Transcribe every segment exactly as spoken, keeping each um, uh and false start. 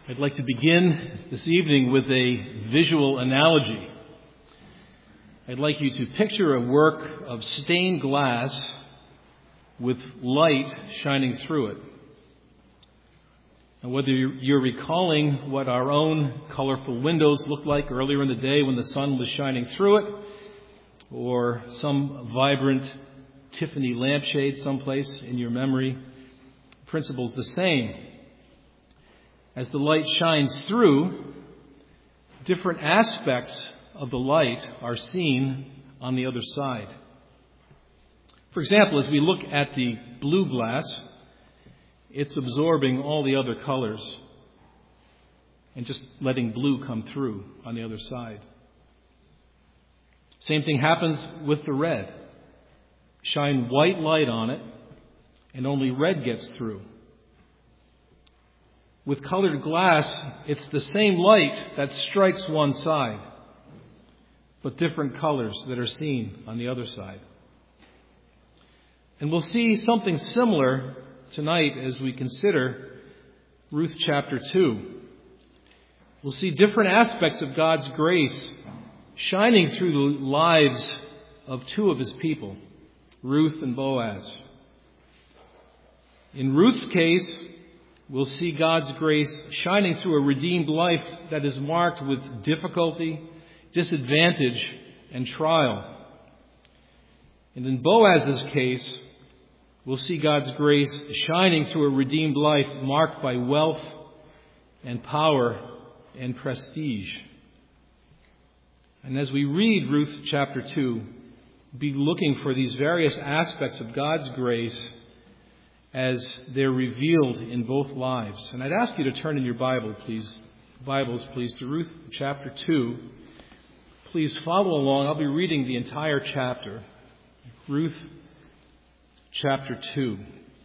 I'd like to begin this evening with a visual analogy. I'd like you to picture a work of stained glass with light shining through it. And whether you're recalling what our own colorful windows looked like earlier in the day when the sun was shining through it, or some vibrant Tiffany lampshade someplace in your memory, the principle's the same. As the light shines through, different aspects of the light are seen on the other side. For example, as we look at the blue glass, it's absorbing all the other colors and just letting blue come through on the other side. Same thing happens with the red. Shine white light on it, and only red gets through. With colored glass, it's the same light that strikes one side, but different colors that are seen on the other side. And we'll see something similar tonight as we consider Ruth chapter two. We'll see different aspects of God's grace shining through the lives of two of his people, Ruth and Boaz. In Ruth's case, we'll see God's grace shining through a redeemed life that is marked with difficulty, disadvantage, and trial. And in Boaz's case, we'll see God's grace shining through a redeemed life marked by wealth and power and prestige. And as we read Ruth chapter two, be looking for these various aspects of God's grace as they're revealed in both lives. And I'd ask you to turn in your Bible, please, Bibles, please, to Ruth chapter two. Please follow along. I'll be reading the entire chapter. Ruth chapter two.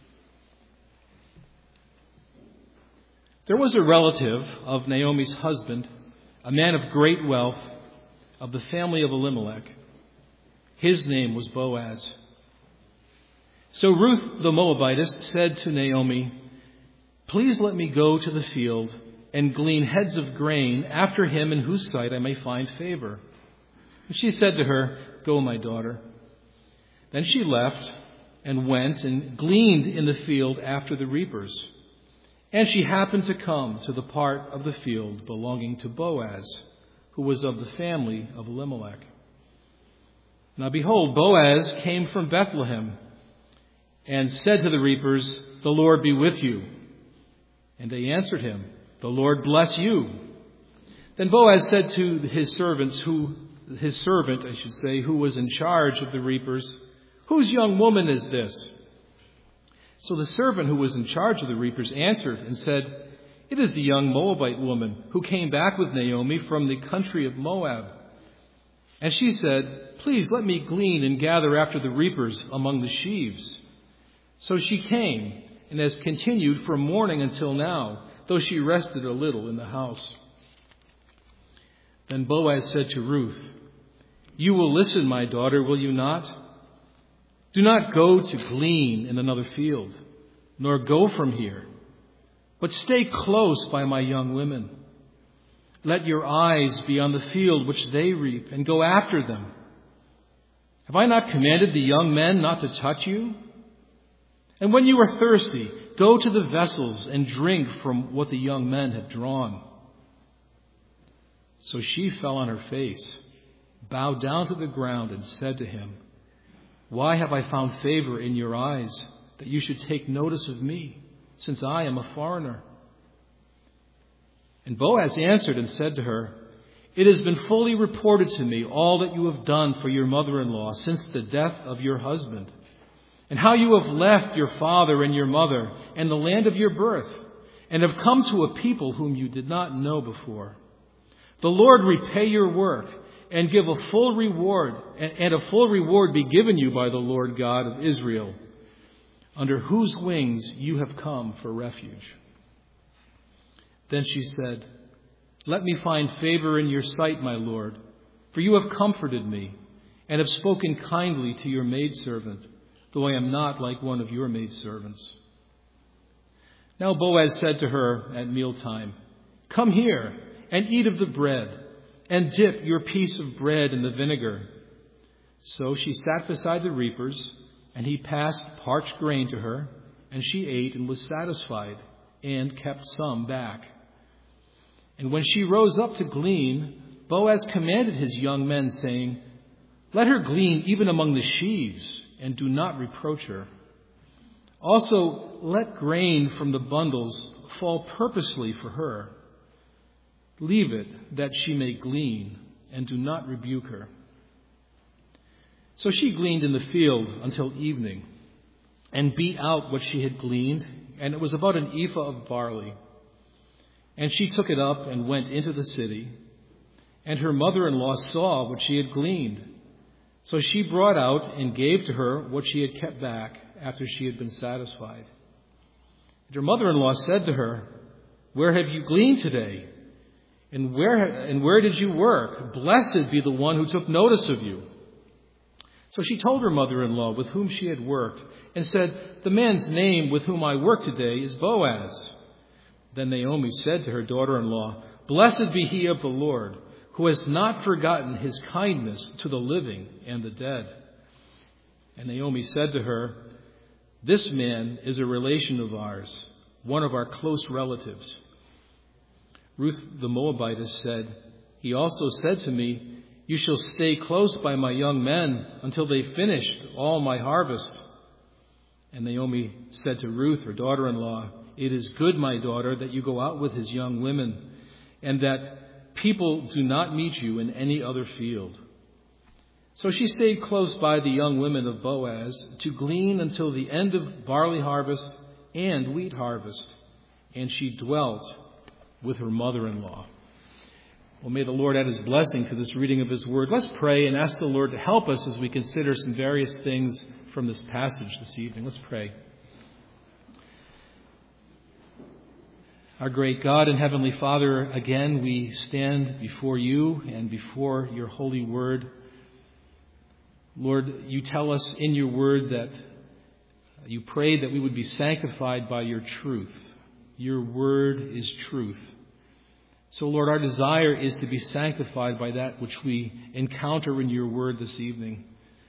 There was a relative of Naomi's husband, a man of great wealth, of the family of Elimelech. His name was Boaz. So Ruth the Moabitess said to Naomi, "Please let me go to the field and glean heads of grain after him in whose sight I may find favor." And she said to her, "Go, my daughter." Then she left and went and gleaned in the field after the reapers. And she happened to come to the part of the field belonging to Boaz, who was of the family of Elimelech. Now behold, Boaz came from Bethlehem, and said to the reapers, "The Lord be with you." And they answered him, "The Lord bless you." Then Boaz said to his servants, who his servant, I should say, who was in charge of the reapers, "Whose young woman is this?" So the servant who was in charge of the reapers answered and said, "It is the young Moabite woman who came back with Naomi from the country of Moab." And she said, "Please let me glean and gather after the reapers among the sheaves." So she came and has continued from morning until now, though she rested a little in the house. Then Boaz said to Ruth, "You will listen, my daughter, will you not? Do not go to glean in another field, nor go from here, but stay close by my young women. Let your eyes be on the field which they reap, and go after them. Have I not commanded the young men not to touch you? And when you are thirsty, go to the vessels and drink from what the young men have drawn." So she fell on her face, bowed down to the ground, and said to him, "Why have I found favor in your eyes, that you should take notice of me, since I am a foreigner?" And Boaz answered and said to her, "It has been fully reported to me all that you have done for your mother-in-law since the death of your husband, and how you have left your father and your mother and the land of your birth, and have come to a people whom you did not know before. The Lord repay your work, and give a full reward, and a full reward be given you by the Lord God of Israel, under whose wings you have come for refuge." Then she said, "Let me find favor in your sight, my Lord, for you have comforted me, and have spoken kindly to your maidservant, though I am not like one of your maidservants." Now Boaz said to her at mealtime, Come here and eat of the bread, and dip your piece of bread in the vinegar." So she sat beside the reapers, and he passed parched grain to her, and she ate and was satisfied, and kept some back. And when she rose up to glean, Boaz commanded his young men, saying, "Let her glean even among the sheaves, and do not reproach her. Also, let grain from the bundles fall purposely for her. Leave it that she may glean, and do not rebuke her." So she gleaned in the field until evening, and beat out what she had gleaned, and it was about an ephah of barley. And she took it up and went into the city, and her mother-in-law saw what she had gleaned. So she brought out and gave to her what she had kept back after she had been satisfied. And her mother-in-law said to her, "Where have you gleaned today? And where, and where did you work? Blessed be the one who took notice of you." So she told her mother-in-law with whom she had worked, and said, "The man's name with whom I work today is Boaz." Then Naomi said to her daughter-in-law, "Blessed be he of the Lord, who has not forgotten his kindness to the living and the dead." And Naomi said to her, "This man is a relation of ours, one of our close relatives." Ruth the Moabitess said, "He also said to me, 'You shall stay close by my young men until they finished all my harvest.'" And Naomi said to Ruth, her daughter-in-law, "It is good, my daughter, that you go out with his young women, and that people do not meet you in any other field." So she stayed close by the young women of Boaz to glean until the end of barley harvest and wheat harvest, and she dwelt with her mother-in-law. Well, may the Lord add his blessing to this reading of his word. Let's pray and ask the Lord to help us as we consider some various things from this passage this evening. Let's pray. Our great God and Heavenly Father, again we stand before you and before your holy word. Lord, you tell us in your word that you pray that we would be sanctified by your truth. Your word is truth. So, Lord, our desire is to be sanctified by that which we encounter in your word this evening.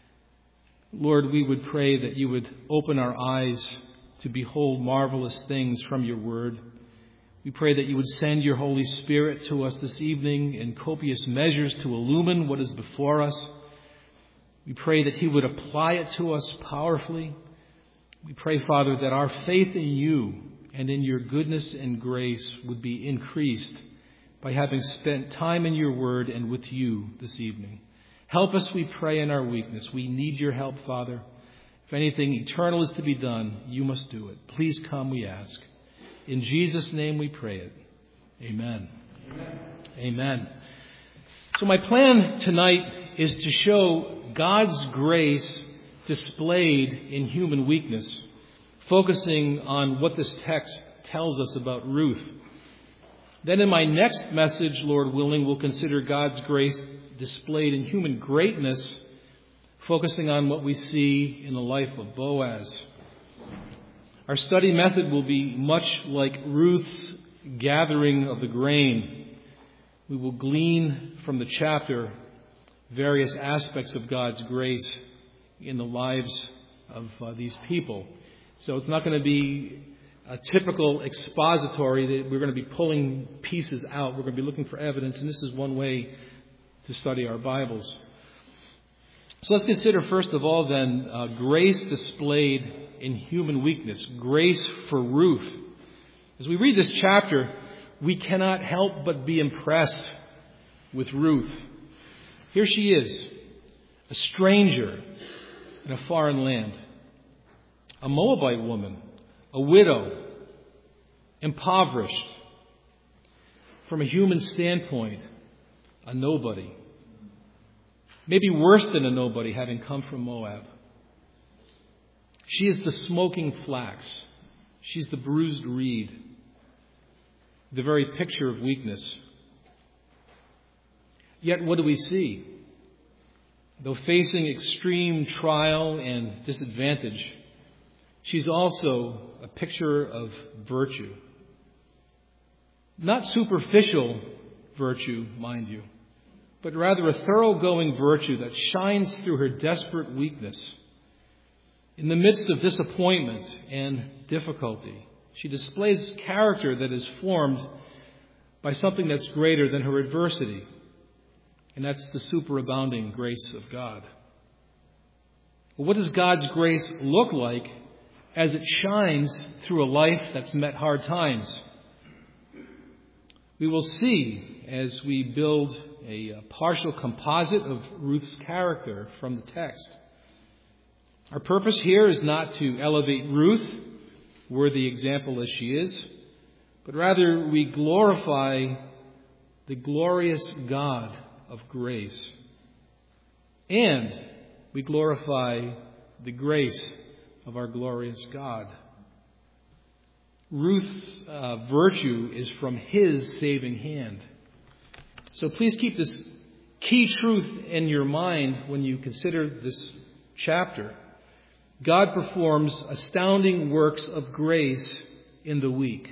Lord, we would pray that you would open our eyes to behold marvelous things from your word. We pray that you would send your Holy Spirit to us this evening in copious measures to illumine what is before us. We pray that he would apply it to us powerfully. We pray, Father, that our faith in you and in your goodness and grace would be increased by having spent time in your word and with you this evening. Help us, we pray, in our weakness. We need your help, Father. If anything eternal is to be done, you must do it. Please come, we ask. In Jesus' name we pray it. Amen. Amen. Amen. So my plan tonight is to show God's grace displayed in human weakness, focusing on what this text tells us about Ruth. Then in my next message, Lord willing, we'll consider God's grace displayed in human greatness, focusing on what we see in the life of Boaz. Our study method will be much like Ruth's gathering of the grain. We will glean from the chapter various aspects of God's grace in the lives of uh, these people. So it's not going to be a typical expository that we're going to be pulling pieces out. We're going to be looking for evidence, and this is one way to study our Bibles. So let's consider first of all then uh, grace displayed in human weakness, grace for Ruth. As we read this chapter, we cannot help but be impressed with Ruth. Here she is, a stranger in a foreign land, a Moabite woman, a widow, impoverished. From a human standpoint, a nobody. Maybe worse than a nobody, having come from Moab. She is the smoking flax. She's the bruised reed. The very picture of weakness. Yet what do we see? Though facing extreme trial and disadvantage, she's also a picture of virtue. Not superficial virtue, mind you, but rather a thoroughgoing virtue that shines through her desperate weakness. In the midst of disappointment and difficulty, she displays character that is formed by something that's greater than her adversity, and that's the superabounding grace of God. Well, what does God's grace look like as it shines through a life that's met hard times? We will see as we build a partial composite of Ruth's character from the text. Our purpose here is not to elevate Ruth, worthy example as she is, but rather we glorify the glorious God of grace. And we glorify the grace of our glorious God. Ruth's uh, virtue is from His saving hand. So please keep this key truth in your mind when you consider this chapter. God performs astounding works of grace in the weak.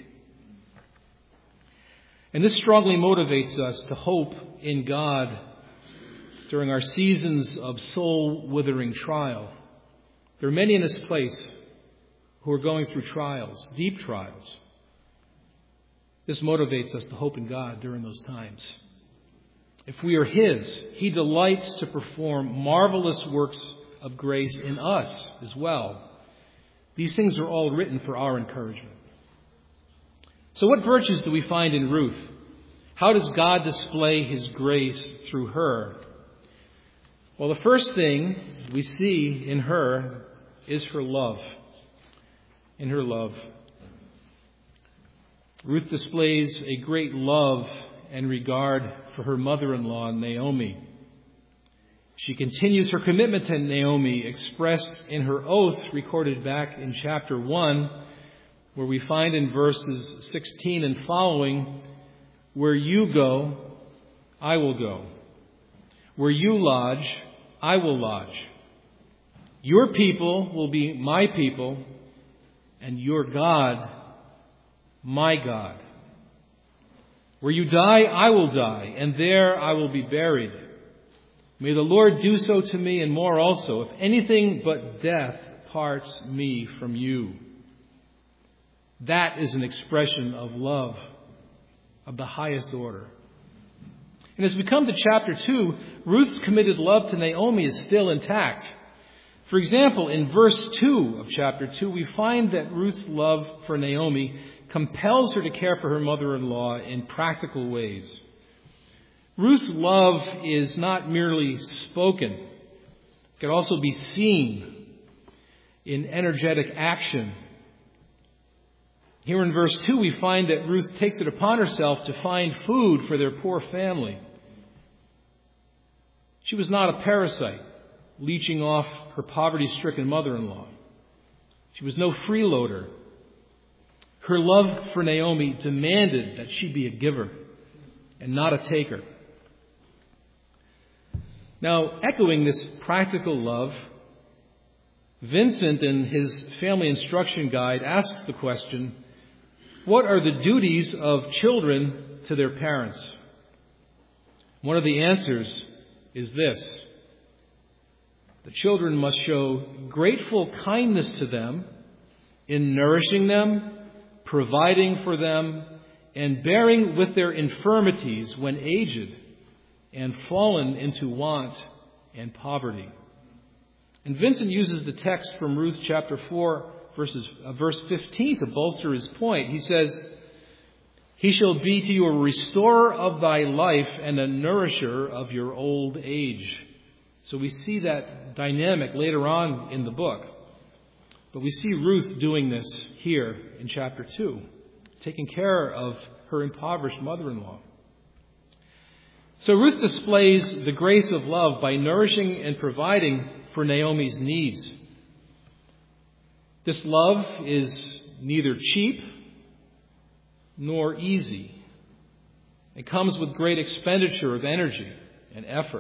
And this strongly motivates us to hope in God during our seasons of soul-withering trial. There are many in this place who are going through trials, deep trials. This motivates us to hope in God during those times. If we are His, He delights to perform marvelous works of grace in us as well. These things are all written for our encouragement. So what virtues do we find in Ruth? How does God display His grace through her? Well, the first thing we see in her is her love. In her love. Ruth displays a great love and regard for her mother-in-law, Naomi. She continues her commitment to Naomi, expressed in her oath recorded back in chapter one, where we find in verses sixteen and following, "Where you go, I will go. Where you lodge, I will lodge. Your people will be my people, and your God, my God. Where you die, I will die, and there I will be buried. May the Lord do so to me and more also, if anything but death parts me from you." That is an expression of love of the highest order. And as we come to chapter two, Ruth's committed love to Naomi is still intact. For example, in verse two of chapter two, we find that Ruth's love for Naomi compels her to care for her mother-in-law in practical ways. Ruth's love is not merely spoken. It can also be seen in energetic action. Here in verse two, we find that Ruth takes it upon herself to find food for their poor family. She was not a parasite, leeching off her poverty-stricken mother-in-law. She was no freeloader. Her love for Naomi demanded that she be a giver and not a taker. Now, echoing this practical love, Vincent in his family instruction guide asks the question, what are the duties of children to their parents? One of the answers is this: the children must show grateful kindness to them in nourishing them, providing for them, and bearing with their infirmities when aged and fallen into want and poverty. And Vincent uses the text from Ruth chapter four, verses, uh, verse fifteen to bolster his point. He says, "He shall be to you a restorer of thy life and a nourisher of your old age." So we see that dynamic later on in the book. But we see Ruth doing this here in chapter two, taking care of her impoverished mother-in-law. So Ruth displays the grace of love by nourishing and providing for Naomi's needs. This love is neither cheap nor easy. It comes with great expenditure of energy and effort.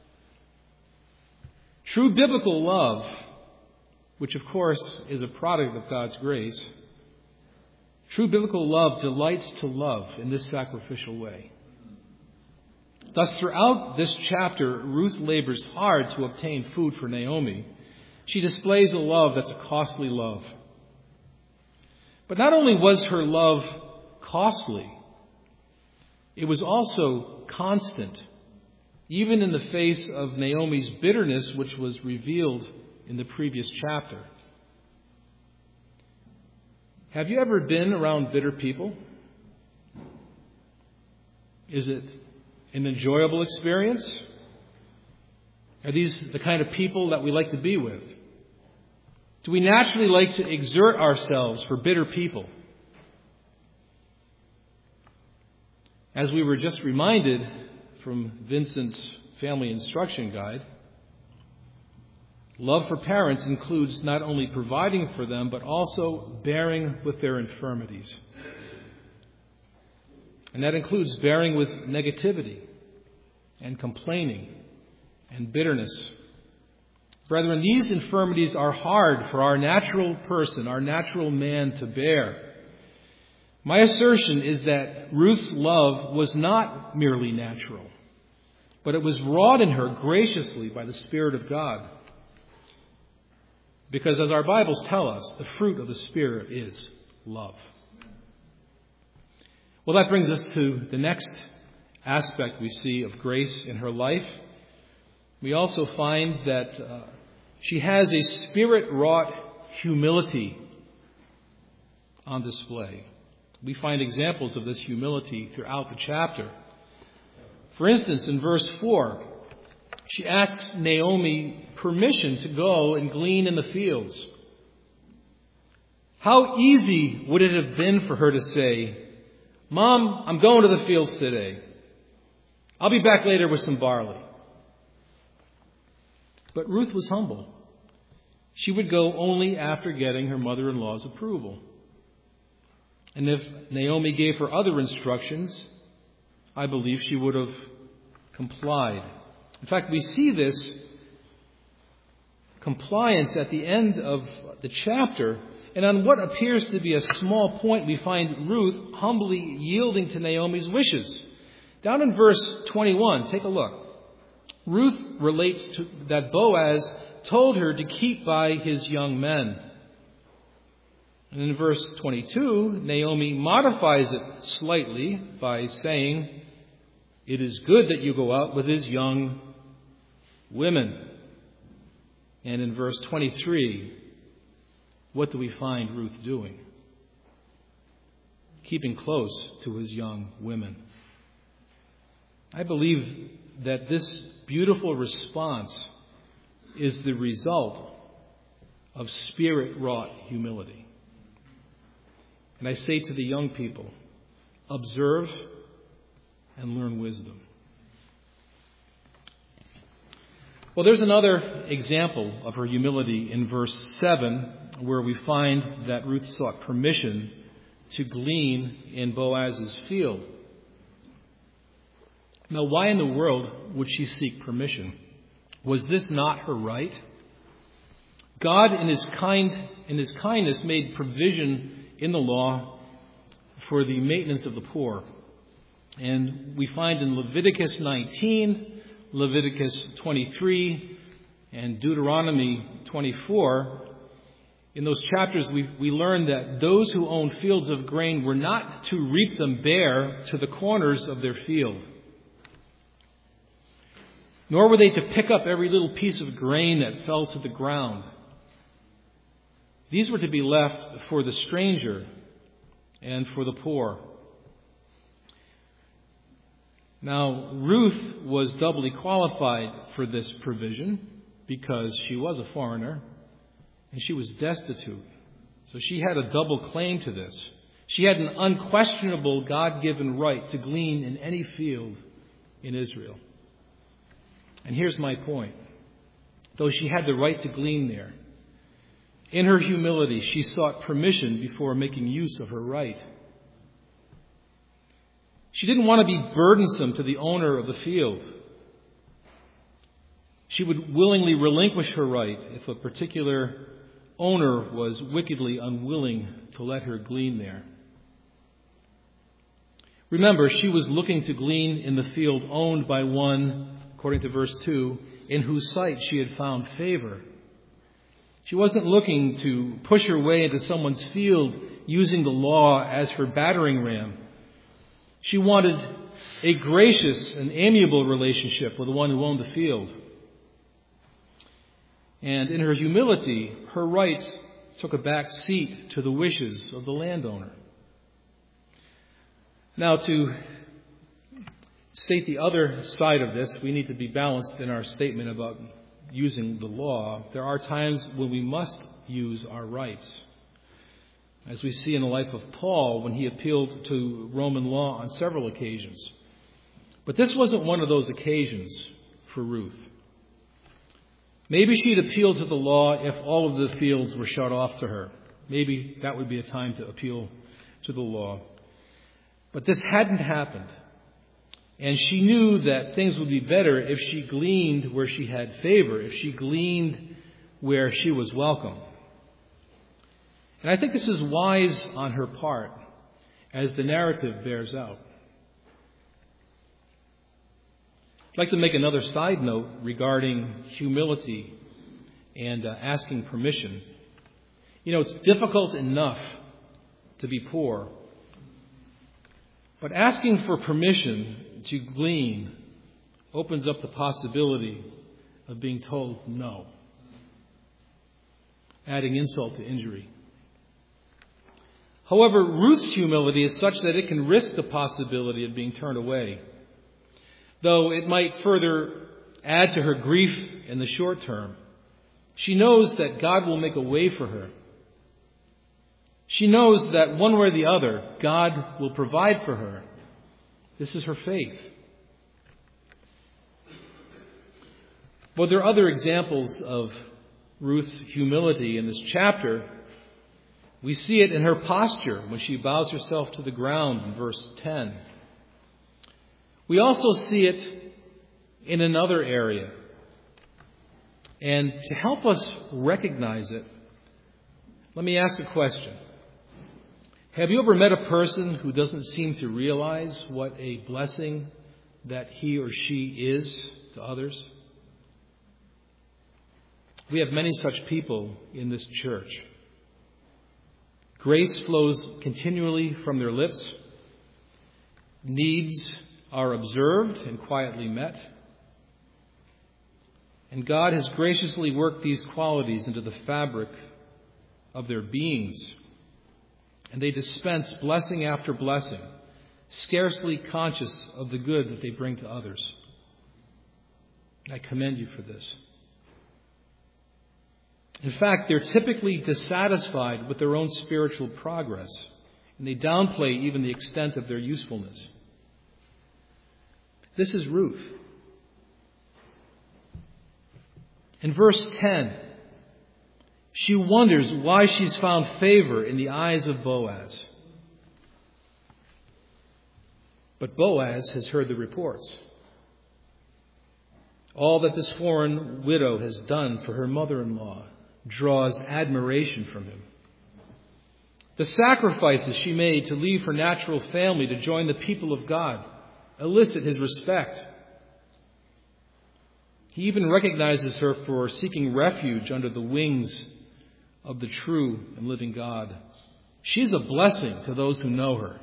True biblical love, which of course is a product of God's grace, True biblical love delights to love in this sacrificial way. Thus, throughout this chapter, Ruth labors hard to obtain food for Naomi. She displays a love that's a costly love. But not only was her love costly, it was also constant, even in the face of Naomi's bitterness, which was revealed in the previous chapter. Have you ever been around bitter people? Is it an enjoyable experience? Are these the kind of people that we like to be with? Do we naturally like to exert ourselves for bitter people? As we were just reminded from Vincent's family instruction guide, love for parents includes not only providing for them, but also bearing with their infirmities. And that includes bearing with negativity and complaining and bitterness. Brethren, these infirmities are hard for our natural person, our natural man to bear. My assertion is that Ruth's love was not merely natural, but it was wrought in her graciously by the Spirit of God. Because as our Bibles tell us, the fruit of the Spirit is love. Well, that brings us to the next aspect we see of grace in her life. We also find that uh, she has a Spirit-wrought humility on display. We find examples of this humility throughout the chapter. For instance, in verse four, she asks Naomi permission to go and glean in the fields. How easy would it have been for her to say, "Mom, I'm going to the fields today. I'll be back later with some barley." But Ruth was humble. She would go only after getting her mother-in-law's approval. And if Naomi gave her other instructions, I believe she would have complied. In fact, we see this compliance at the end of the chapter. And on what appears to be a small point, we find Ruth humbly yielding to Naomi's wishes. Down in verse twenty-one, take a look. Ruth relates to that Boaz told her to keep by his young men. And in verse twenty-two, Naomi modifies it slightly by saying, "It is good that you go out with his young women." And in verse twenty-three, what do we find Ruth doing? Keeping close to his young women. I believe that this beautiful response is the result of Spirit-wrought humility. And I say to the young people, observe and learn wisdom. Well, there's another example of her humility in verse seven, where we find that Ruth sought permission to glean in Boaz's field. Now, why in the world would she seek permission? Was this not her right? God, in his kind, in his kindness, made provision in the law for the maintenance of the poor. And we find in Leviticus nineteen, Leviticus twenty-three, and Deuteronomy twenty-four, in those chapters we, we learn that those who owned fields of grain were not to reap them bare to the corners of their field. Nor were they to pick up every little piece of grain that fell to the ground. These were to be left for the stranger and for the poor. Now, Ruth was doubly qualified for this provision because she was a foreigner and she was destitute. So she had a double claim to this. She had an unquestionable God-given right to glean in any field in Israel. And here's my point. Though she had the right to glean there, in her humility, she sought permission before making use of her right. She didn't want to be burdensome to the owner of the field. She would willingly relinquish her right if a particular owner was wickedly unwilling to let her glean there. Remember, she was looking to glean in the field owned by one, according to verse two, in whose sight she had found favor. She wasn't looking to push her way into someone's field using the law as her battering ram. She wanted a gracious and amiable relationship with the one who owned the field. And in her humility, her rights took a back seat to the wishes of the landowner. Now, to state the other side of this, we need to be balanced in our statement about using the law. There are times when we must use our rights, as we see in the life of Paul when he appealed to Roman law on several occasions. But this wasn't one of those occasions for Ruth. Maybe she'd appeal to the law if all of the fields were shut off to her. Maybe that would be a time to appeal to the law. But this hadn't happened. And she knew that things would be better if she gleaned where she had favor, if she gleaned where she was welcome. And I think this is wise on her part, as the narrative bears out. I'd like to make another side note regarding humility and uh, asking permission. You know, it's difficult enough to be poor, but asking for permission to glean opens up the possibility of being told no, adding insult to injury. However, Ruth's humility is such that it can risk the possibility of being turned away, though it might further add to her grief in the short term. She knows that God will make a way for her. She knows that one way or the other, God will provide for her. This is her faith. But there are other examples of Ruth's humility in this chapter. We see it in her posture when she bows herself to the ground in verse ten. We also see it in another area. And to help us recognize it, let me ask a question. Have you ever met a person who doesn't seem to realize what a blessing that he or she is to others? We have many such people in this church. Grace flows continually from their lips. Needs are observed and quietly met. And God has graciously worked these qualities into the fabric of their beings. And they dispense blessing after blessing, scarcely conscious of the good that they bring to others. I commend you for this. In fact, they're typically dissatisfied with their own spiritual progress, and they downplay even the extent of their usefulness. This is Ruth. In verse ten, she wonders why she's found favor in the eyes of Boaz. But Boaz has heard the reports. All that this foreign widow has done for her mother-in-law draws admiration from him. The sacrifices she made to leave her natural family to join the people of God elicit his respect. He even recognizes her for seeking refuge under the wings of the true and living God. She's a blessing to those who know her.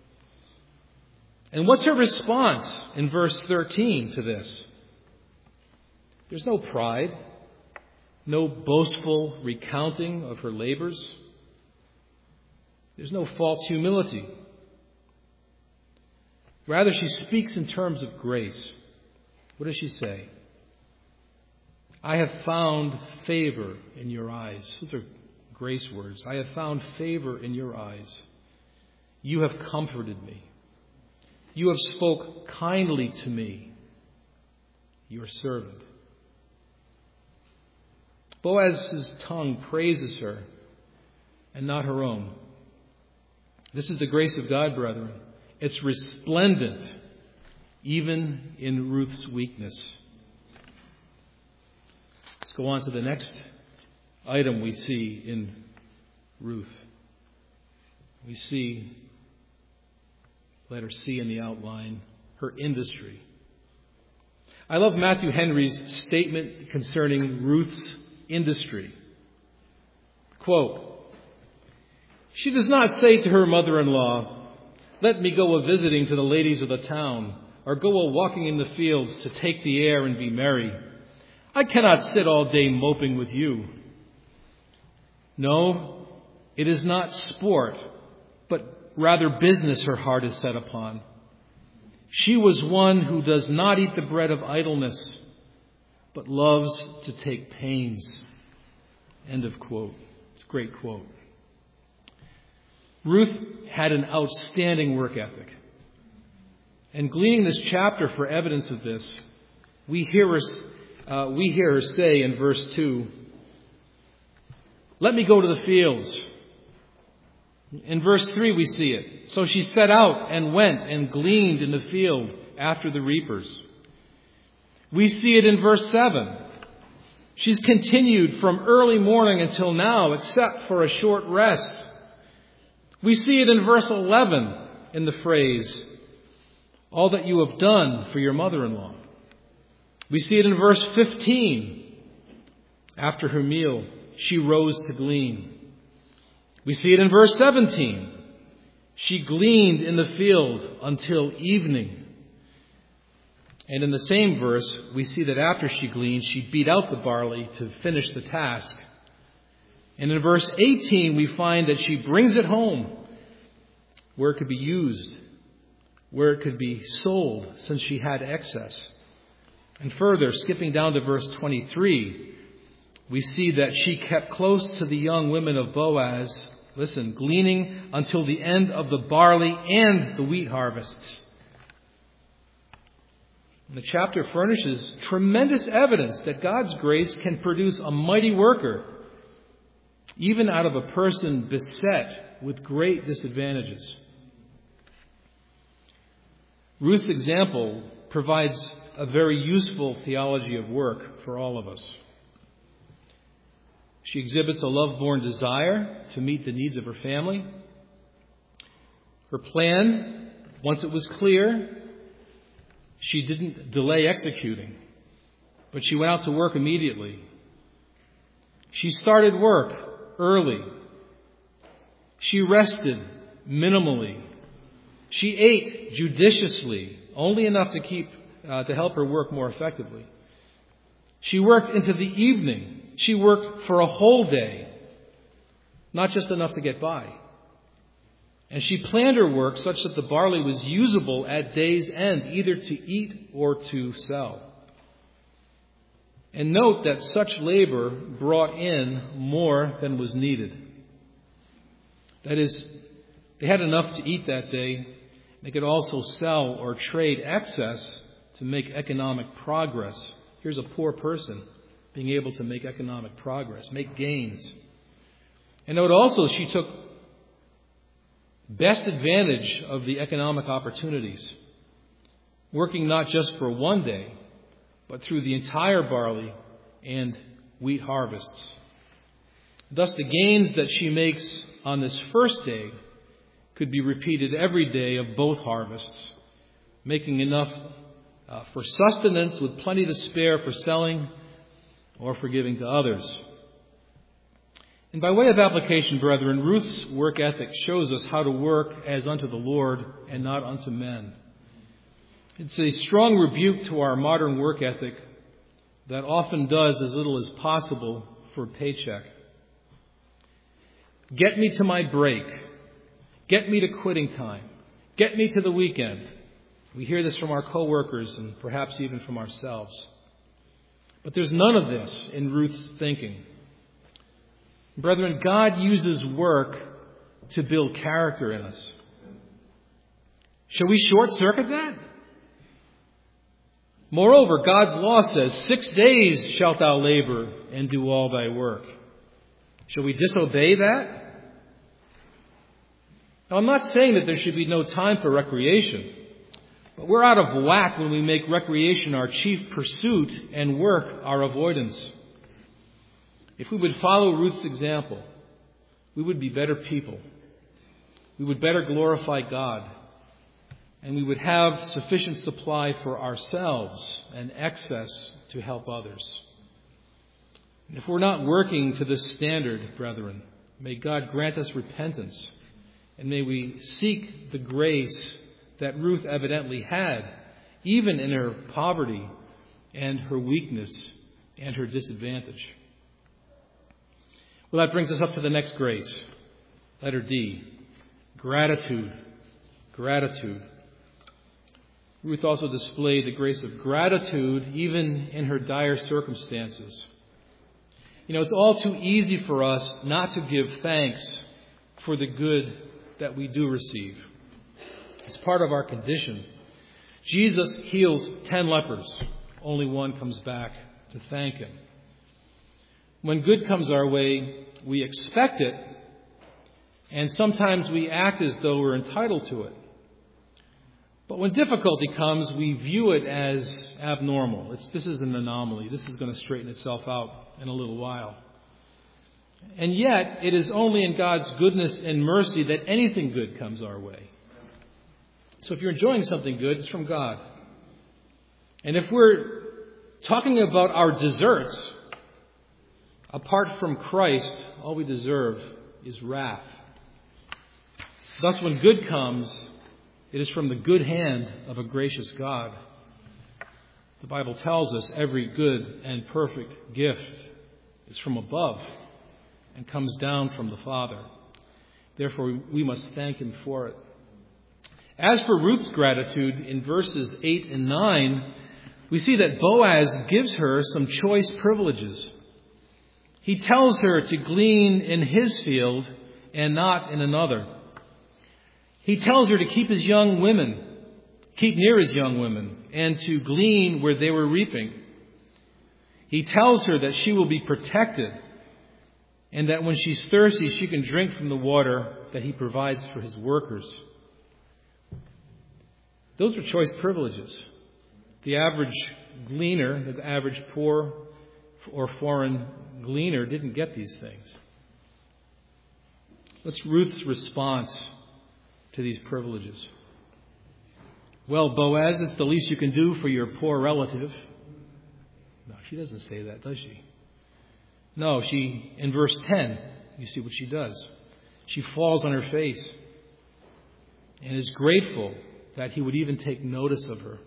And what's her response in verse thirteen to this? There's no pride, no boastful recounting of her labors. There's no false humility. Rather, she speaks in terms of grace. What does she say? I have found favor in your eyes. Those are grace words. I have found favor in your eyes. You have comforted me. You have spoke kindly to me, your servant. Boaz's tongue praises her and not her own. This is the grace of God, brethren. It's resplendent even in Ruth's weakness. Let's go on to the next item we see in Ruth. We see letter C in the outline, her industry. I love Matthew Henry's statement concerning Ruth's industry. Quote, "She does not say to her mother-in-law, 'Let me go a-visiting to the ladies of the town, or go a-walking in the fields to take the air and be merry. I cannot sit all day moping with you.' No, it is not sport, but rather business her heart is set upon. She was one who does not eat the bread of idleness, but loves to take pains." End of quote. It's a great quote. Ruth had an outstanding work ethic. And gleaning this chapter for evidence of this, we hear her, uh, we hear her say in verse two, "Let me go to the fields." In verse three we see it. "So she set out and went and gleaned in the field after the reapers." We see it in verse seven. She's continued from early morning until now, except for a short rest. We see it in verse eleven in the phrase, "all that you have done for your mother-in-law." We see it in verse fifteen. After her meal, she rose to glean. We see it in verse seventeen. She gleaned in the field until evening. And in the same verse, we see that after she gleaned, she beat out the barley to finish the task. And in verse eighteen, we find that she brings it home where it could be used, where it could be sold, since she had excess. And further, skipping down to verse twenty-three, we see that she kept close to the young women of Boaz, listen, gleaning until the end of the barley and the wheat harvests. And the chapter furnishes tremendous evidence that God's grace can produce a mighty worker, even out of a person beset with great disadvantages. Ruth's example provides a very useful theology of work for all of us. She exhibits a love-born desire to meet the needs of her family. Her plan, once it was clear, she didn't delay executing, but she went out to work immediately. She started work early. She rested minimally. She ate judiciously, only enough to keep uh, to help her work more effectively. She worked into the evening. She worked for a whole day, not just enough to get by. And she planned her work such that the barley was usable at day's end, either to eat or to sell. And note that such labor brought in more than was needed. That is, they had enough to eat that day. They could also sell or trade excess to make economic progress. Here's a poor person being able to make economic progress, make gains. And note also she took best advantage of the economic opportunities, working not just for one day, but through the entire barley and wheat harvests. Thus, the gains that she makes on this first day could be repeated every day of both harvests, making enough uh, for sustenance with plenty to spare for selling or for giving to others. And by way of application, brethren, Ruth's work ethic shows us how to work as unto the Lord and not unto men. It's a strong rebuke to our modern work ethic that often does as little as possible for a paycheck. Get me to my break. Get me to quitting time. Get me to the weekend. We hear this from our coworkers and perhaps even from ourselves. But there's none of this in Ruth's thinking. Brethren, God uses work to build character in us. Shall we short-circuit that? Moreover, God's law says, six days shalt thou labor and do all thy work. Shall we disobey that? Now, I'm not saying that there should be no time for recreation, but we're out of whack when we make recreation our chief pursuit and work our avoidance. If we would follow Ruth's example, we would be better people. We would better glorify God. and we would have sufficient supply for ourselves and excess to help others. And if we're not working to this standard, brethren, may God grant us repentance, and may we seek the grace that Ruth evidently had, even in her poverty and her weakness and her disadvantage. Well, that brings us up to the next grace, letter D, gratitude. Gratitude. Ruth also displayed the grace of gratitude even in her dire circumstances. You know, it's all too easy for us not to give thanks for the good that we do receive. It's part of our condition. Jesus heals ten lepers. Only one comes back to thank him. When good comes our way, we expect it, and sometimes we act as though we're entitled to it. But when difficulty comes, we view it as abnormal. It's, this is an anomaly. This is going to straighten itself out in a little while. And yet, it is only in God's goodness and mercy that anything good comes our way. So if you're enjoying something good, it's from God. And if we're talking about our desserts, apart from Christ, all we deserve is wrath. Thus, when good comes, it is from the good hand of a gracious God. The Bible tells us every good and perfect gift is from above and comes down from the Father. Therefore, we must thank him for it. As for Ruth's gratitude, in verses eight and nine, we see that Boaz gives her some choice privileges. He tells her to glean in his field and not in another. He tells her to keep his young women, keep near his young women, and to glean where they were reaping. He tells her that she will be protected and that when she's thirsty, she can drink from the water that he provides for his workers. Those are choice privileges. The average gleaner, the average poor or foreign gleaner didn't get these things. What's Ruth's response to these privileges? Well, Boaz, it's the least you can do for your poor relative. No, she doesn't say that, does she? No, she, in verse ten, you see what she does. She falls on her face and is grateful that he would even take notice of her.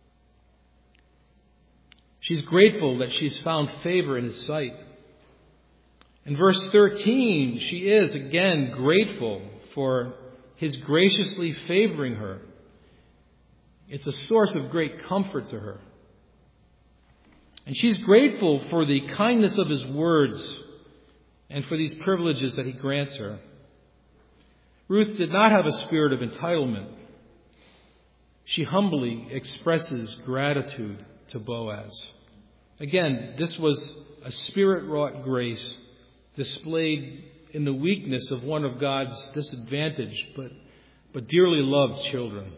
She's grateful that she's found favor in his sight. In verse thirteen, she is again grateful for his graciously favoring her. It's a source of great comfort to her. And she's grateful for the kindness of his words and for these privileges that he grants her. Ruth did not have a spirit of entitlement. She humbly expresses gratitude to Boaz. Again, this was a spirit-wrought grace displayed in the weakness of one of God's disadvantaged but, but dearly loved children.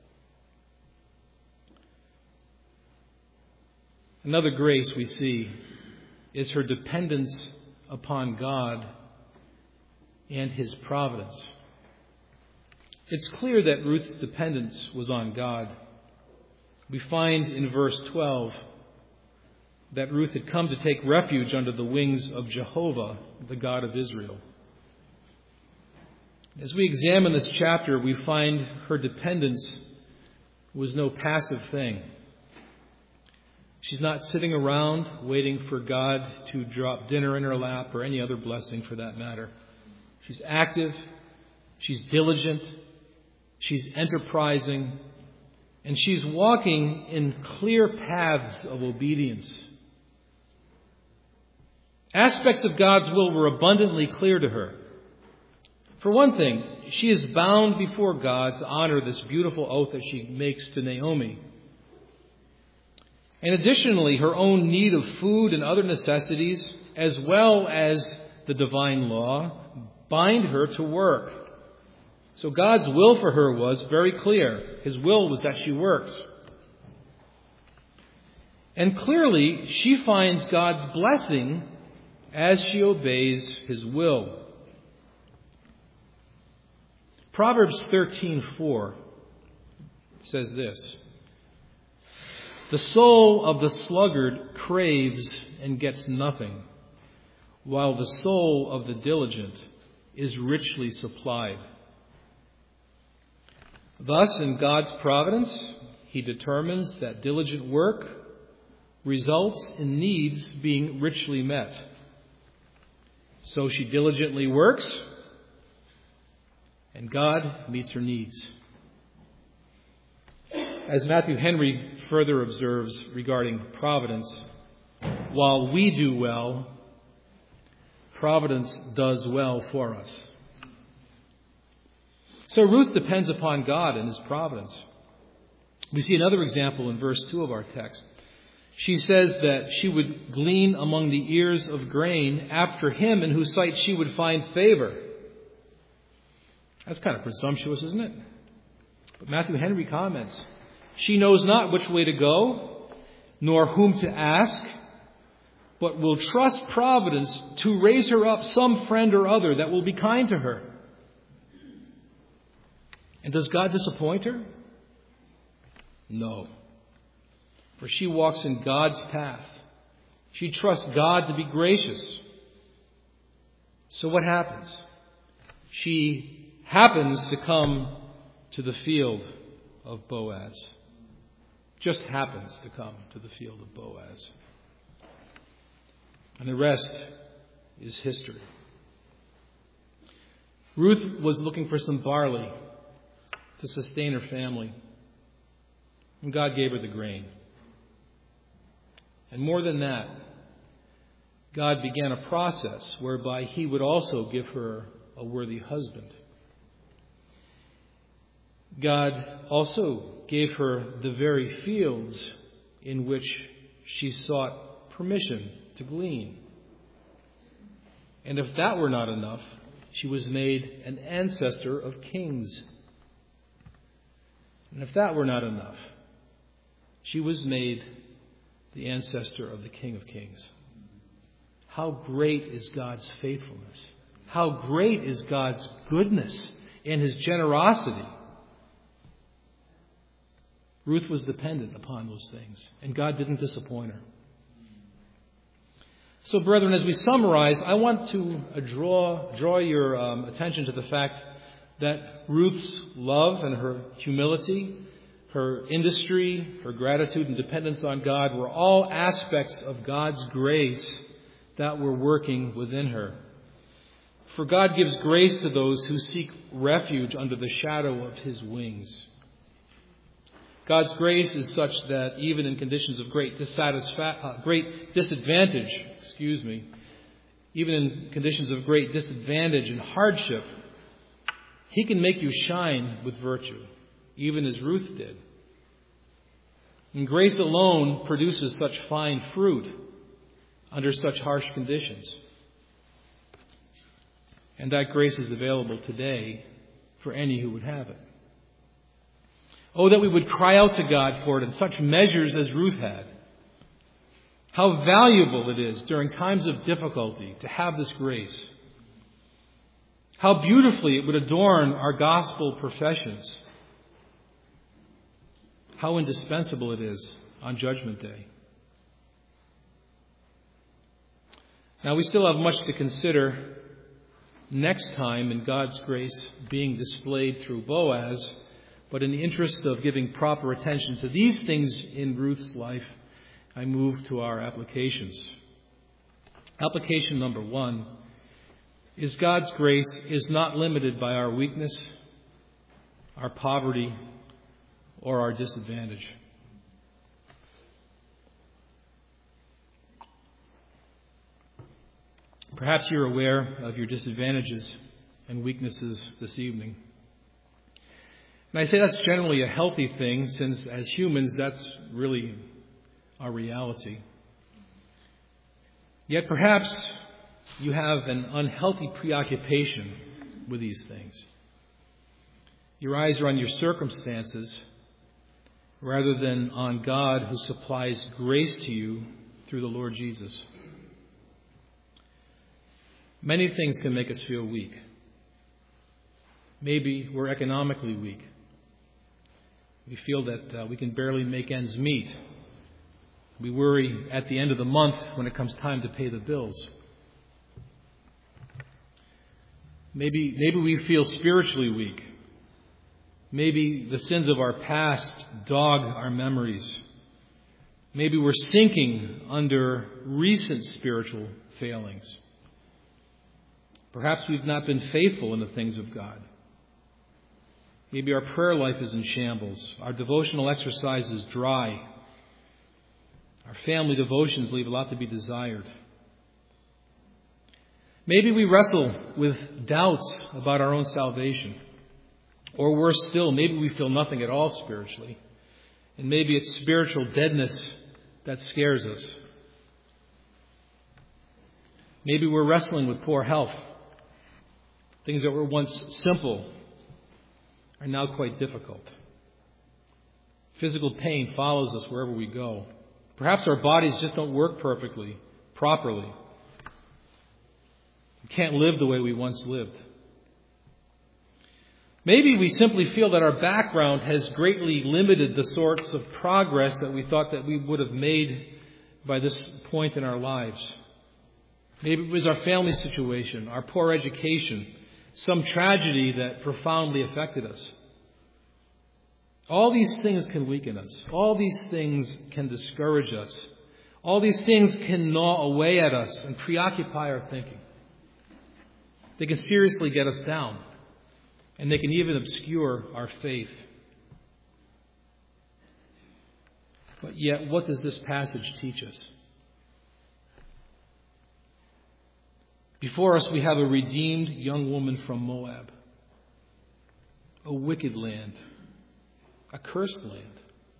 Another grace we see is her dependence upon God and his providence. It's clear that Ruth's dependence was on God. We find in verse twelve that Ruth had come to take refuge under the wings of Jehovah, the God of Israel. As we examine this chapter, we find her dependence was no passive thing. She's not sitting around waiting for God to drop dinner in her lap or any other blessing for that matter. She's active, she's diligent, she's enterprising, and she's walking in clear paths of obedience. Aspects of God's will were abundantly clear to her. For one thing, she is bound before God to honor this beautiful oath that she makes to Naomi. And additionally, her own need of food and other necessities, as well as the divine law, bind her to work. So God's will for her was very clear. His will was that she works. And clearly, she finds God's blessing as she obeys his will. Proverbs thirteen four says this: "The soul of the sluggard craves and gets nothing, while the soul of the diligent is richly supplied." Thus, in God's providence, He determines that diligent work results in needs being richly met. So she diligently works, and God meets her needs. As Matthew Henry further observes regarding providence, while we do well, providence does well for us. So Ruth depends upon God and His providence. We see another example in verse two of our text. She says that she would glean among the ears of grain after him in whose sight she would find favor. That's kind of presumptuous, isn't it? But Matthew Henry comments, "She knows not which way to go, nor whom to ask, but will trust providence to raise her up some friend or other that will be kind to her." And does God disappoint her? No. For she walks in God's path. She trusts God to be gracious. So what happens? She happens to come to the field of Boaz. Just happens to come to the field of Boaz. And the rest is history. Ruth was looking for some barley to sustain her family, and God gave her the grain. And more than that, God began a process whereby He would also give her a worthy husband. God also gave her the very fields in which she sought permission to glean. And if that were not enough, she was made an ancestor of kings. And if that were not enough, she was made the ancestor of the King of Kings. How great is God's faithfulness? How great is God's goodness and His generosity? Ruth was dependent upon those things, and God didn't disappoint her. So, brethren, as we summarize, I want to draw, draw your um, attention to the fact that Ruth's love and her humility, her industry, her gratitude and dependence on God were all aspects of God's grace that were working within her. For God gives grace to those who seek refuge under the shadow of His wings. God's grace is such that even in conditions of great dissatisfa- uh, great disadvantage, excuse me, even in conditions of great disadvantage and hardship, He can make you shine with virtue, even as Ruth did. And grace alone produces such fine fruit under such harsh conditions. And that grace is available today for any who would have it. Oh, that we would cry out to God for it in such measures as Ruth had. How valuable it is during times of difficulty to have this grace. How beautifully it would adorn our gospel professions. How indispensable it is on Judgment Day. Now, we still have much to consider next time in God's grace being displayed through Boaz, but in the interest of giving proper attention to these things in Ruth's life, I move to our applications. Application number one is God's grace is not limited by our weakness, our poverty, or our disadvantage. Perhaps you're aware of your disadvantages and weaknesses this evening. And I say that's generally a healthy thing, since as humans, that's really our reality. Yet perhaps you have an unhealthy preoccupation with these things. Your eyes are on your circumstances rather than on God, who supplies grace to you through the Lord Jesus. Many things can make us feel weak. Maybe we're economically weak. We feel that uh, we can barely make ends meet. We worry at the end of the month when it comes time to pay the bills. Maybe, maybe we feel spiritually weak. Maybe the sins of our past dog our memories. Maybe we're sinking under recent spiritual failings. Perhaps we've not been faithful in the things of God. Maybe our prayer life is in shambles. Our devotional exercise is dry. Our family devotions leave a lot to be desired. Maybe we wrestle with doubts about our own salvation. Or worse still, maybe we feel nothing at all spiritually. And maybe it's spiritual deadness that scares us. Maybe we're wrestling with poor health. Things that were once simple are now quite difficult. Physical pain follows us wherever we go. Perhaps our bodies just don't work perfectly, properly. We can't live the way we once lived. Maybe we simply feel that our background has greatly limited the sorts of progress that we thought that we would have made by this point in our lives. Maybe it was our family situation, our poor education, some tragedy that profoundly affected us. All these things can weaken us. All these things can discourage us. All these things can gnaw away at us and preoccupy our thinking. They can seriously get us down. And they can even obscure our faith. But yet, what does this passage teach us? Before us, we have a redeemed young woman from Moab. A wicked land. A cursed land.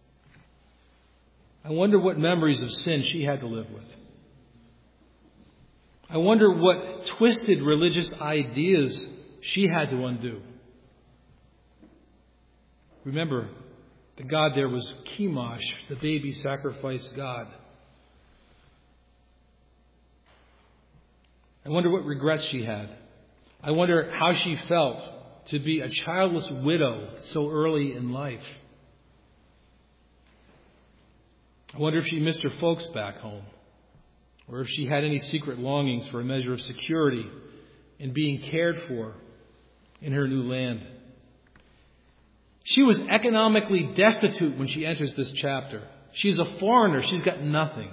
I wonder what memories of sin she had to live with. I wonder what twisted religious ideas she had to undo. Remember, the god there was Chemosh, the baby sacrifice god. I wonder what regrets she had. I wonder how she felt to be a childless widow so early in life. I wonder if she missed her folks back home, or if she had any secret longings for a measure of security in being cared for in her new land. She was economically destitute when she enters this chapter. She's a foreigner. She's got nothing.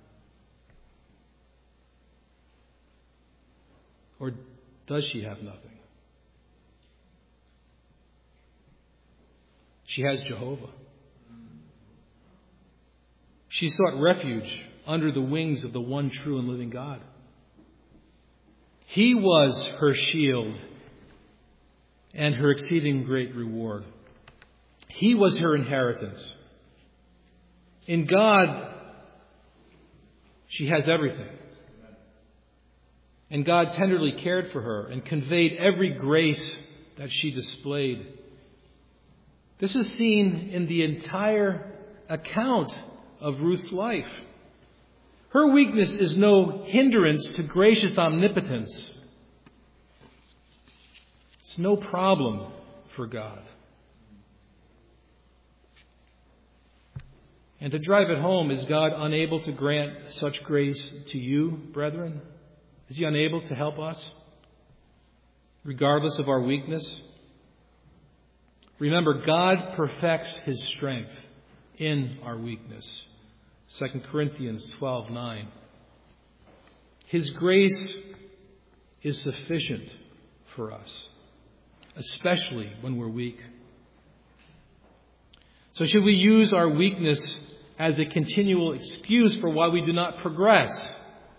Or does she have nothing? She has Jehovah. She sought refuge under the wings of the one true and living God. He was her shield and her exceeding great reward. He was her inheritance. In God, she has everything. And God tenderly cared for her and conveyed every grace that she displayed. This is seen in the entire account of Ruth's life. Her weakness is no hindrance to gracious omnipotence. It's no problem for God. And to drive it home, is God unable to grant such grace to you, brethren? Is He unable to help us, regardless of our weakness? Remember, God perfects His strength in our weakness. Second Corinthians twelve nine. His grace is sufficient for us, especially when we're weak. So should we use our weakness as a continual excuse for why we do not progress?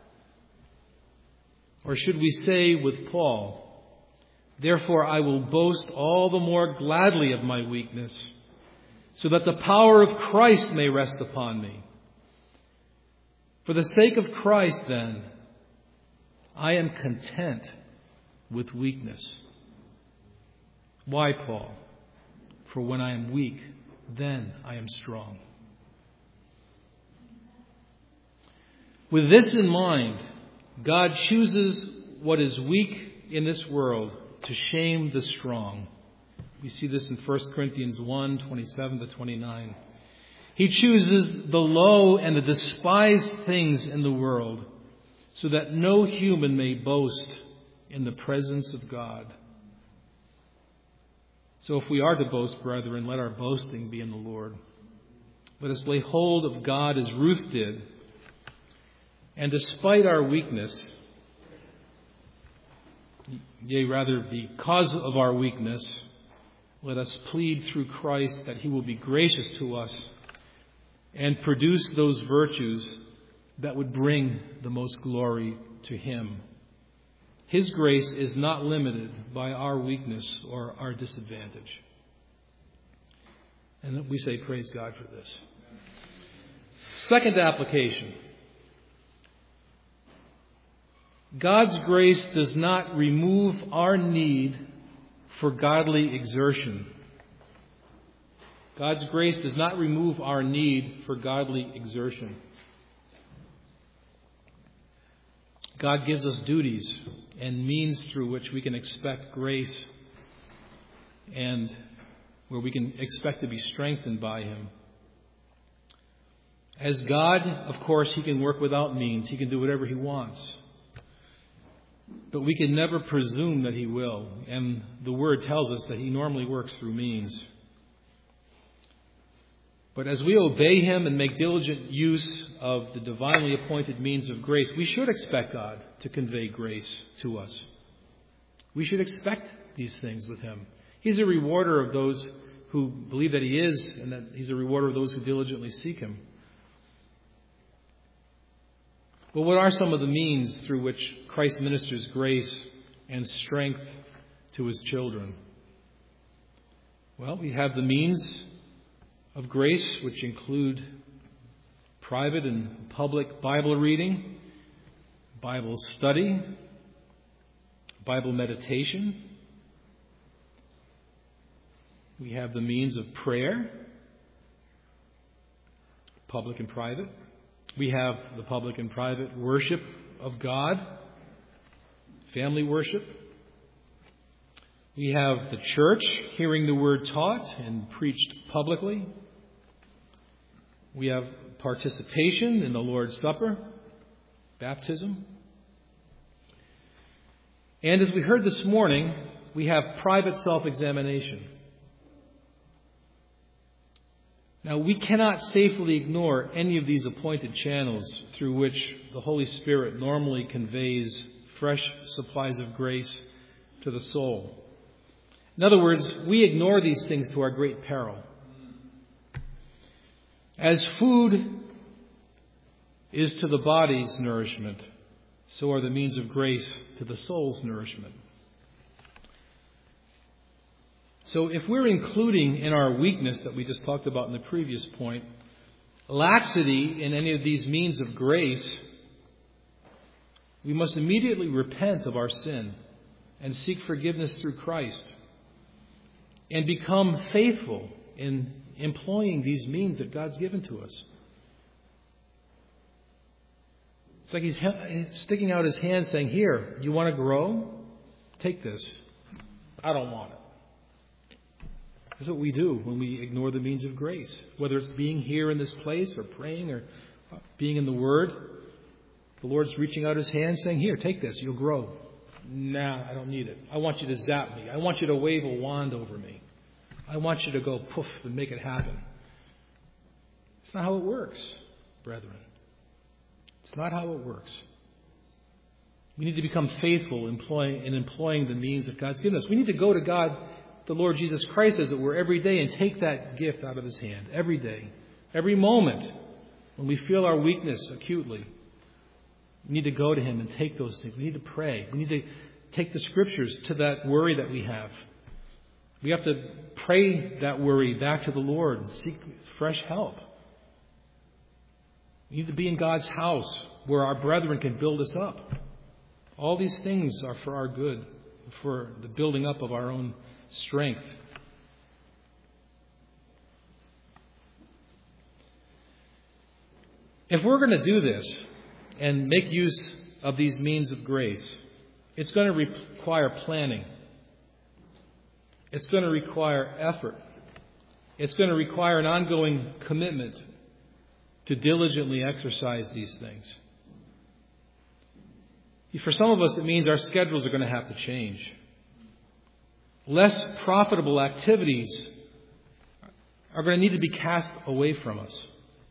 Or should we say with Paul, therefore I will boast all the more gladly of my weakness, so that the power of Christ may rest upon me. For the sake of Christ, then, I am content with weakness. Why, Paul? For when I am weak, then I am strong. With this in mind, God chooses what is weak in this world to shame the strong. We see this in First Corinthians one, twenty-seven to twenty-nine. He chooses the low and the despised things in the world, so that no human may boast in the presence of God. So if we are to boast, brethren, let our boasting be in the Lord. Let us lay hold of God as Ruth did. And despite our weakness, yea, rather because of our weakness, let us plead through Christ that He will be gracious to us and produce those virtues that would bring the most glory to Him. His grace is not limited by our weakness or our disadvantage. And we say praise God for this. Second application. God's grace does not remove our need for godly exertion. God's grace does not remove our need for godly exertion. God gives us duties and means through which we can expect grace and where we can expect to be strengthened by Him. As God, of course, He can work without means. He can do whatever He wants. But we can never presume that He will. And the Word tells us that He normally works through means. But as we obey Him and make diligent use of the divinely appointed means of grace, we should expect God to convey grace to us. We should expect these things with Him. He's a rewarder of those who believe that He is, and that He's a rewarder of those who diligently seek Him. But what are some of the means through which Christ ministers grace and strength to His children? Well, we have the means of grace, which include private and public Bible reading, Bible study, Bible meditation. We have the means of prayer, public and private. We have the public and private worship of God, family worship. We have the church hearing the Word taught and preached publicly. We have participation in the Lord's Supper, baptism. And as we heard this morning, we have private self-examination. Now, we cannot safely ignore any of these appointed channels through which the Holy Spirit normally conveys fresh supplies of grace to the soul. In other words, we ignore these things to our great peril. As food is to the body's nourishment, so are the means of grace to the soul's nourishment. So if we're including in our weakness that we just talked about in the previous point, laxity in any of these means of grace, we must immediately repent of our sin and seek forgiveness through Christ and become faithful in employing these means that God's given to us. It's like He's sticking out His hand saying, here, you want to grow? Take this. I don't want it. That's what we do when we ignore the means of grace. Whether it's being here in this place or praying or being in the Word, the Lord's reaching out His hand saying, here, take this, you'll grow. Nah, I don't need it. I want you to zap me. I want you to wave a wand over me. I want you to go poof and make it happen. It's not how it works, brethren. It's not how it works. We need to become faithful employing, in employing the means that God's given us. We need to go to God, the Lord Jesus Christ, as it were, every day and take that gift out of His hand. Every day. Every moment when we feel our weakness acutely. We need to go to Him and take those things. We need to pray. We need to take the Scriptures to that worry that we have. We have to pray that worry back to the Lord and seek fresh help. We need to be in God's house where our brethren can build us up. All these things are for our good, for the building up of our own strength. If we're going to do this and make use of these means of grace, it's going to require planning. It's going to require effort. It's going to require an ongoing commitment to diligently exercise these things. For some of us, it means our schedules are going to have to change. Less profitable activities are going to need to be cast away from us.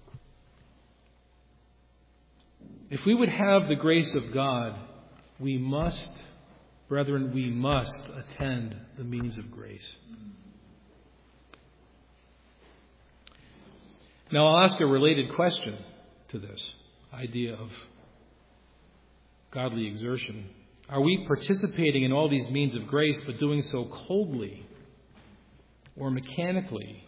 If we would have the grace of God, we must, brethren, we must attend the means of grace. Now, I'll ask a related question to this idea of godly exertion. Are we participating in all these means of grace, but doing so coldly or mechanically?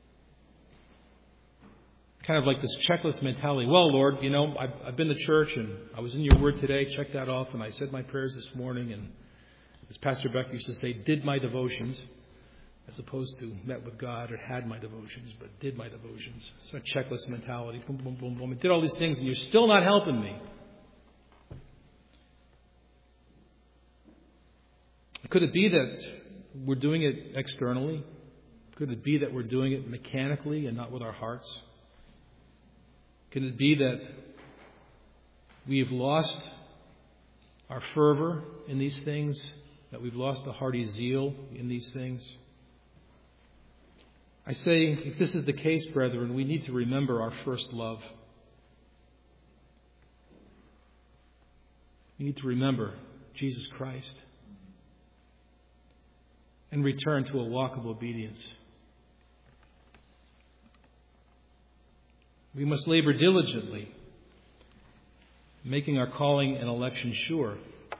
Kind of like this checklist mentality. Well, Lord, you know, I've, I've been to church and I was in your word today, checked that off, and I said my prayers this morning, and as Pastor Beck used to say, did my devotions, as opposed to met with God or had my devotions, but did my devotions. So a checklist mentality. Boom, boom, boom, boom. I did all these things and you're still not helping me. Could it be that we're doing it externally? Could it be that we're doing it mechanically and not with our hearts? Could it be that we've lost our fervor in these things, that we've lost the hearty zeal in these things? I say, if this is the case, brethren, we need to remember our first love. We need to remember Jesus Christ and return to a walk of obedience. We must labor diligently, making our calling and election sure,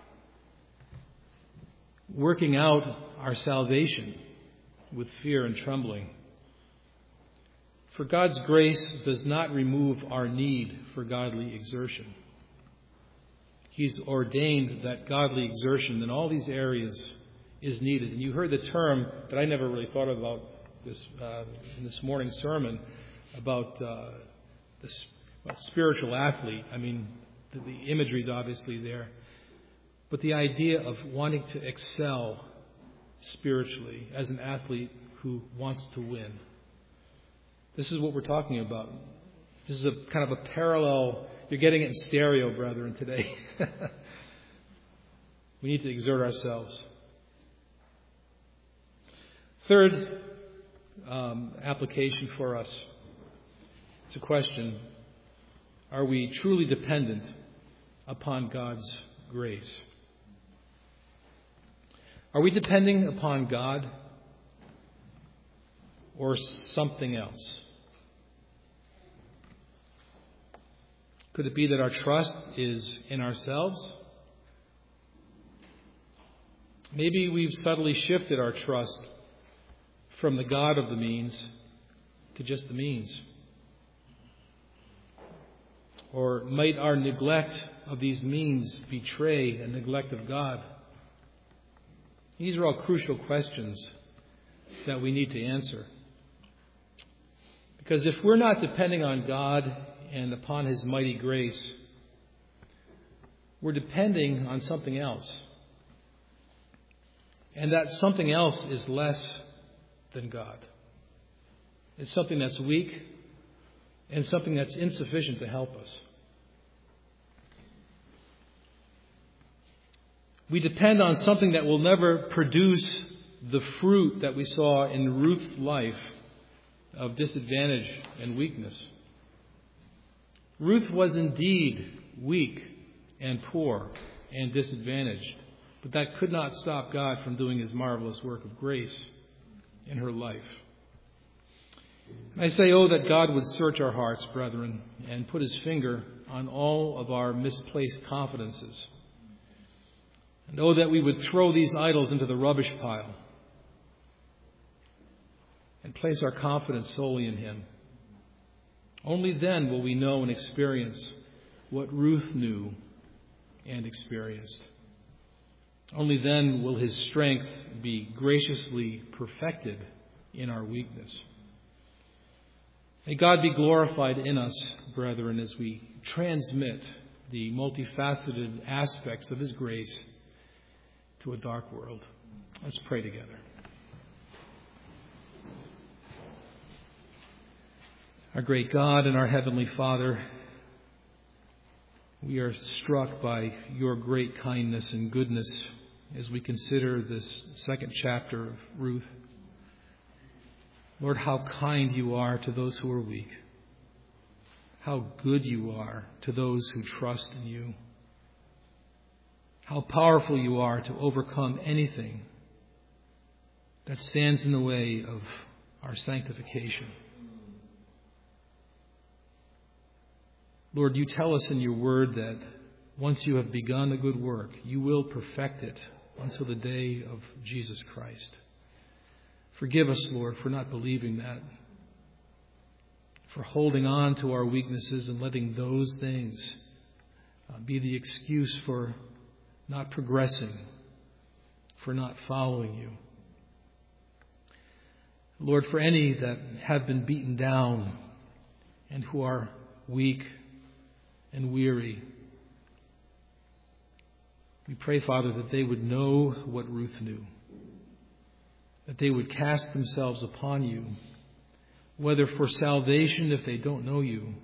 working out our salvation with fear and trembling. For God's grace does not remove our need for godly exertion. He's ordained that godly exertion in all these areas is needed. And you heard the term that I never really thought about this uh, in this morning's sermon about uh, this well, spiritual athlete. I mean, the, the imagery is obviously there. But the idea of wanting to excel spiritually as an athlete who wants to win. This is what we're talking about. This is a kind of a parallel. You're getting it in stereo, brethren, today. We need to exert ourselves. Third um, application for us. It's a question. Are we truly dependent upon God's grace? Are we depending upon God or something else? Could it be that our trust is in ourselves? Maybe we've subtly shifted our trust from the God of the means to just the means. Or might our neglect of these means betray a neglect of God? These are all crucial questions that we need to answer. Because if we're not depending on God and upon His mighty grace, we're depending on something else. And that something else is less than God. It's something that's weak and something that's insufficient to help us. We depend on something that will never produce the fruit that we saw in Ruth's life of disadvantage and weakness. Ruth was indeed weak and poor and disadvantaged, but that could not stop God from doing His marvelous work of grace in her life. I say, oh, that God would search our hearts, brethren, and put His finger on all of our misplaced confidences. And oh, that we would throw these idols into the rubbish pile and place our confidence solely in Him. Only then will we know and experience what Ruth knew and experienced. Only then will His strength be graciously perfected in our weakness. May God be glorified in us, brethren, as we transmit the multifaceted aspects of His grace to a dark world. Let's pray together. Our great God and our Heavenly Father, we are struck by your great kindness and goodness as we consider this second chapter of Ruth. Lord, how kind you are to those who are weak. How good you are to those who trust in you. How powerful you are to overcome anything that stands in the way of our sanctification. Lord, you tell us in your word that once you have begun a good work, you will perfect it until the day of Jesus Christ. Forgive us, Lord, for not believing that, for holding on to our weaknesses and letting those things uh, be the excuse for not progressing, for not following you. Lord, for any that have been beaten down and who are weak and weary, we pray, Father, that they would know what Ruth knew, that they would cast themselves upon you, whether for salvation if they don't know you,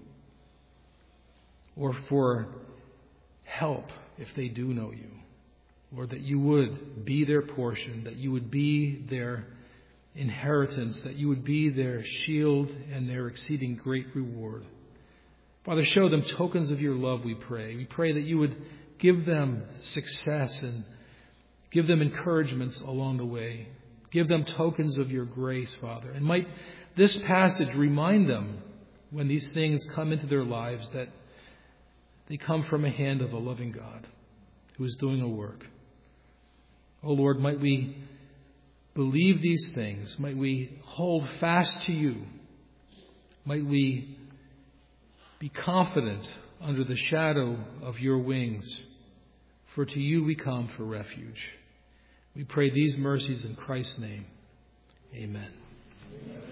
or for help if they do know you. Lord, that you would be their portion, that you would be their inheritance, that you would be their shield and their exceeding great reward. Father, show them tokens of your love, we pray. We pray that you would give them success and give them encouragements along the way. Give them tokens of your grace, Father. And might this passage remind them when these things come into their lives that they come from a hand of a loving God who is doing a work. Oh Lord, might we believe these things. Might we hold fast to you. Might we be confident under the shadow of your wings, for to you we come for refuge. We pray these mercies in Christ's name. Amen.